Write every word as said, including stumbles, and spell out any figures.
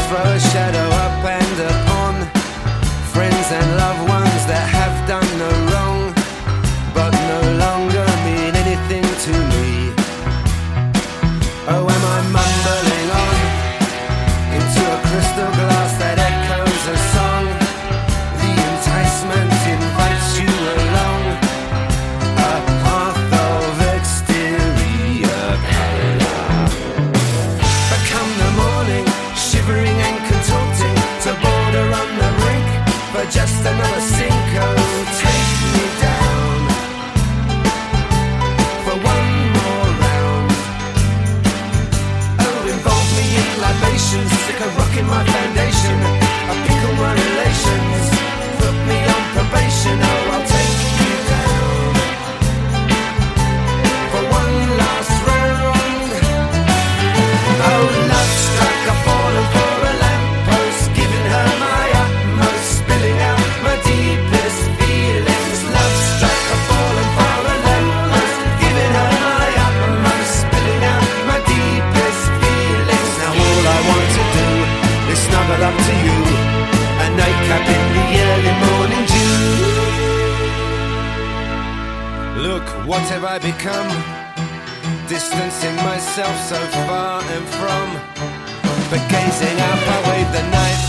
throw a shadow up and upon friends and loved ones that have done no wrong, but no longer mean anything to me. Oh, am I mumbling on into a crystal glass that echoes a song? The enticement invites you along a path of exterior colour. But come the morning, shivering and contorting, to border on the brink for just another sink. Oh, take me down for one more round. Oh, involve me in libations, stick a rock in my foundation, I pickle my relations, put me on probation. Oh, I'll take you down for one last round. Oh, love struck, I've fallen for a lamppost, giving her my utmost, spilling out my deepest feelings. Love struck, I've fallen for a lamppost, giving her my utmost, spilling out my deepest feelings. Now all I want to do is snuggle up to you, a nightcap in the early morning dew. Look, what have I become? Distancing myself so far and from, but gazing up I wave the night